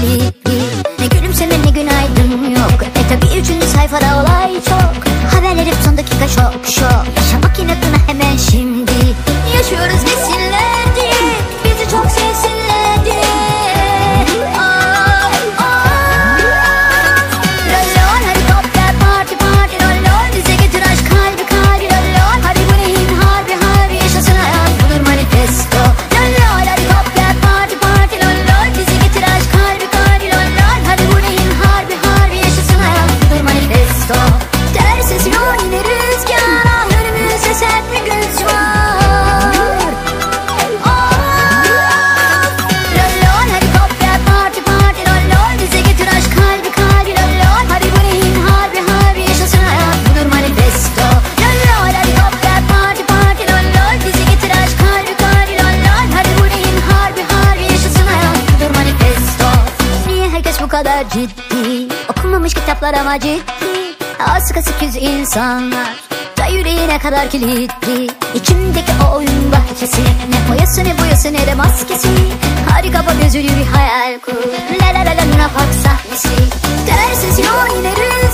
kilitli. Ne gülümseme ne günaydın yok. Tabi 3. sayfada olay çok. Haberler hep son dakika şok şok. Yaşamak inatına hemen şimdi. Yaşıyoruz desinler diye, bizi çok sevsinler diye. Lolol helikopter parti parti lolol. Bize getir aşk kalbi kalbi lolol. Hadi bu neyin harbi harbi yaşasın hayat budur manifesto. Lolol helikopter parti parti lolol. Bize getir aşk kalbi kalbi lolol. Hadi bu neyin harbi harbi yaşasın hayat budur manifesto. Ters esiyor yine rüzgar, önümüzde sert bir güç var. Lolol helikopter parti parti lolol. Bize getir aşk kalbi kalbi lolol. Hadi bu neyin harbi harbi yaşasın hayat budur manifesto. Lolol helikopter parti parti lolol. Bize getir aşk kalbi kalbi lolol. Hadi bu neyin harbi harbi yaşasın hayat budur manifesto. Niye herkes bu kadar ciddi? Okunmamış kitaplar ama ciddi. Asık asık yüz insanlar da yüreğine kadar kilitli. İçimdeki o oyun bahçesi, ne boyası ne boyası ne de maskesi. Hadi kapa gözünü bir hayal kur. La la la la Luna Park sahnesi. Ters esiyor yine rüzgar.